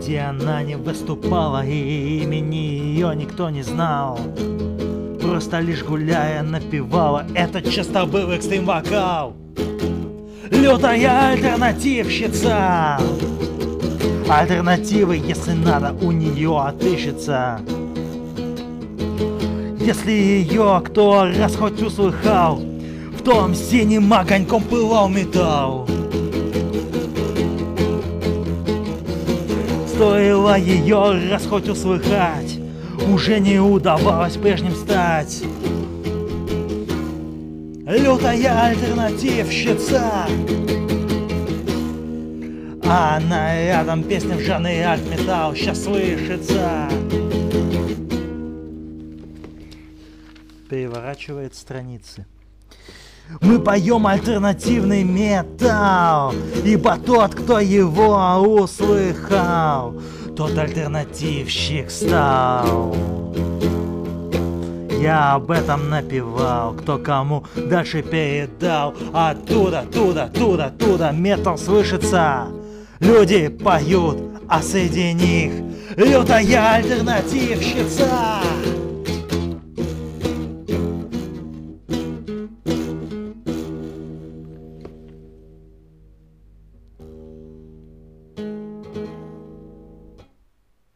где она не выступала, и имени ее никто не знал. Просто лишь гуляя напевала этот часто был экстрим-вокал. Лютая альтернативщица. Альтернативы, если надо, у нее отыщется. Если ее кто раз хоть услыхал, в том синим огоньком пылал металл. Стоило ее раз хоть услыхать, уже не удавалось прежним стать. Лютая альтернативщица. А она рядом, песня в жанре альт-металл сейчас слышится. Переворачивает страницы. Мы поем альтернативный металл, ибо тот, кто его услыхал, тот альтернативщик стал. Я об этом напевал, кто кому дальше передал. Оттуда, туда металл слышится. Люди поют, а среди них лютая альтернативщица.